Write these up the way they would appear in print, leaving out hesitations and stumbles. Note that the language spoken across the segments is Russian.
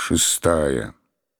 6.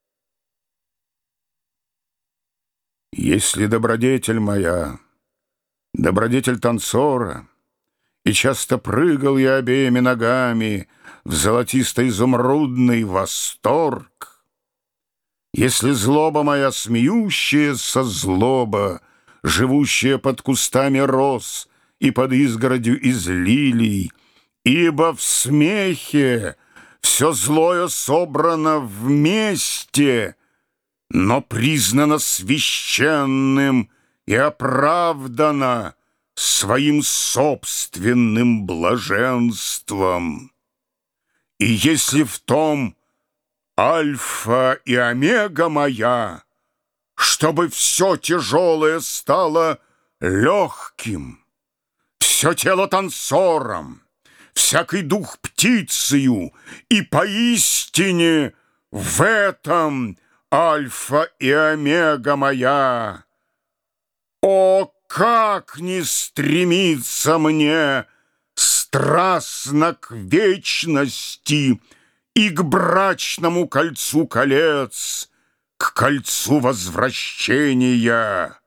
Если добродетель моя, добродетель танцора, и часто прыгал я обеими ногами в золотисто-изумрудный восторг, если злоба моя смеющаяся злоба, живущая под кустами роз и под изгородью из лилий, ибо в смехе все злое собрано вместе, но признано священным и оправдано своим собственным блаженством. И если в том альфа и омега моя, чтобы все тяжелое стало легким, все тело танцором, всякий дух птицею, и поистине в этом альфа и омега моя. О, как не стремиться мне страстно к вечности и к брачному кольцу колец, к кольцу возвращения!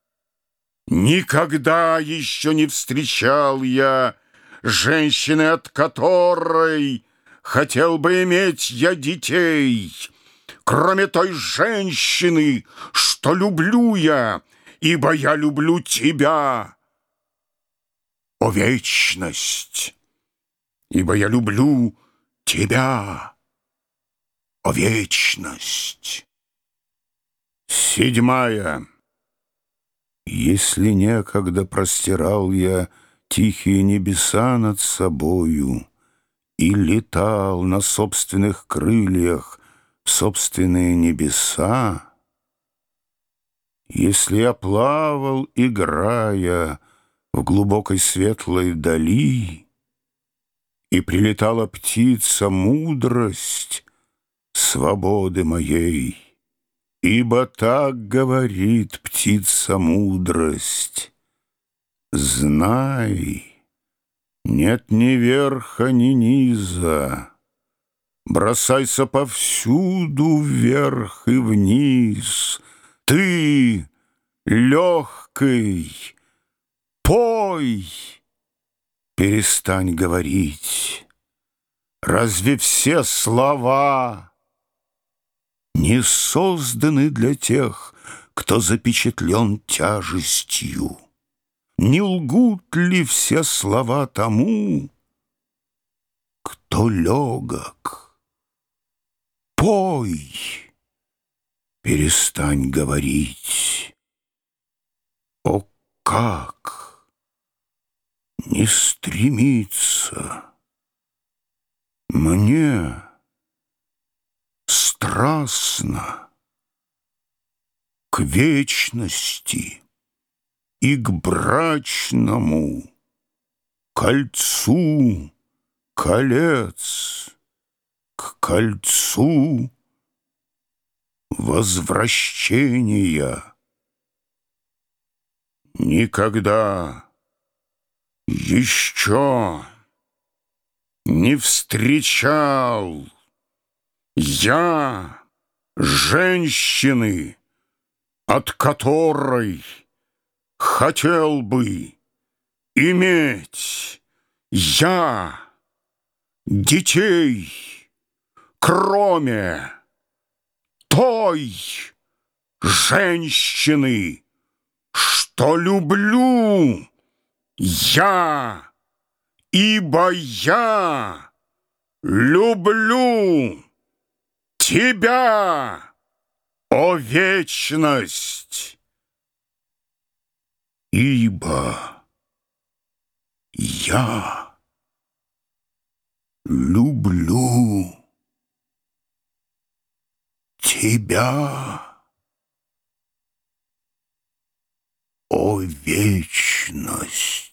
Никогда еще не встречал я женщины, от которой хотел бы иметь я детей, кроме той женщины, что люблю я, ибо я люблю тебя. О, вечность! Ибо я люблю тебя. О, вечность! 7. Если некогда простирал я тихие небеса над собою и летал на собственных крыльях в собственные небеса, если я плавал, играя в глубокой светлой дали, и прилетала птица мудрость свободы моей, ибо так говорит птица мудрость: знай, нет ни верха, ни низа, бросайся повсюду вверх и вниз. Ты легкий, пой, перестань говорить. Разве все слова не созданы для тех, кто запечатлен тяжестью? Не лгут ли все слова тому, кто легок? Пой, перестань говорить. О, как не стремиться мне страстно к вечности и к брачному кольцу колец, к кольцу возвращения. Никогда еще не встречал я женщины, от которой хотел бы иметь я детей, кроме той женщины, что люблю я, ибо я люблю тебя, о вечность! Ибо я люблю тебя, о вечность!